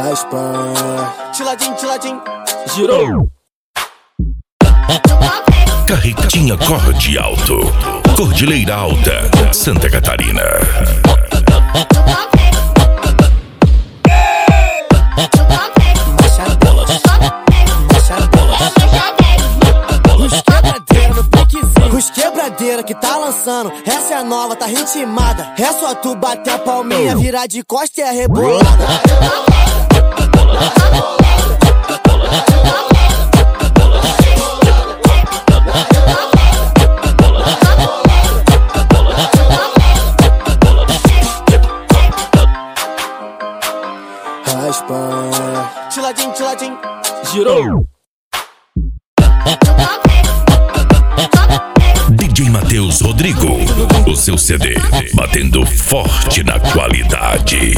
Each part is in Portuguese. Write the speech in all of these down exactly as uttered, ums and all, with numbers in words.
Raspa. Tiladinho, tiladinho. Girou. Carretinha Corde Alto, Cordilheira Alta, Santa Catarina. Os quebradeira que tá lançando, essa é a nova, tá ritmada. É só tu bater a palminha, virar de costa e é rebolada. Raspa. Tiladinho, tiladinho. Girou. D J Matheus Rodrigo, o seu C D, batendo forte na qualidade.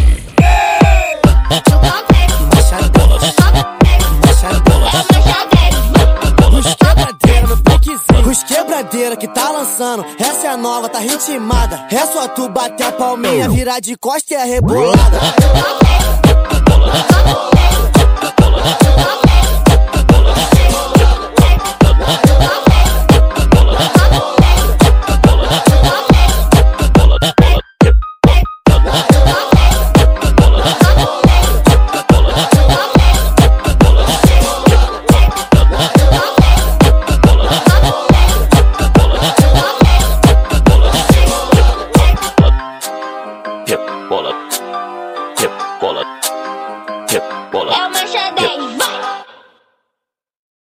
Os quebradeira que tá lançando, essa é a nova, tá ritmada. É só tu bater a palminha, virar de costa e é rebolada.